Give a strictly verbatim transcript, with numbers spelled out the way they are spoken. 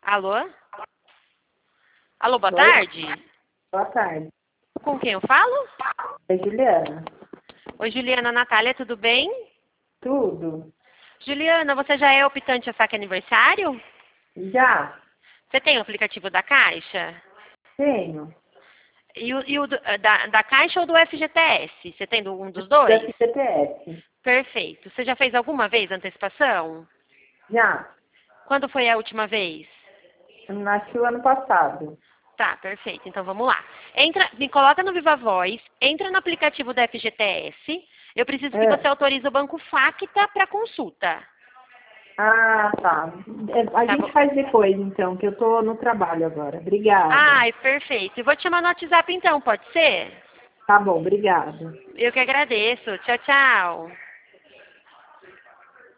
Alô? Alô, boa Oi? tarde. Boa tarde. Com quem eu falo? É Juliana. Oi, Juliana, Natália, tudo bem? Tudo? Juliana, você já é optante a saque aniversário? Já? Você tem o aplicativo da Caixa? Tenho. E o, e o do- da, da Caixa ou do F G T S? Você tem do- um dos Da dois? C P S. Perfeito. Você já fez alguma vez antecipação? Já? Quando foi a última vez? Nasci o ano passado. Tá, perfeito. Então vamos lá. Entra, me coloca no Viva Voz, entra no aplicativo da F G T S. Eu preciso que você É. autorize o Banco Facta para consulta. Ah, tá. É, A Tá bom? gente faz depois, então, que eu tô no trabalho agora. Obrigada. Ai, perfeito. Eu vou te chamar no WhatsApp então, pode ser? Tá bom, obrigada. Eu que agradeço. Tchau, tchau.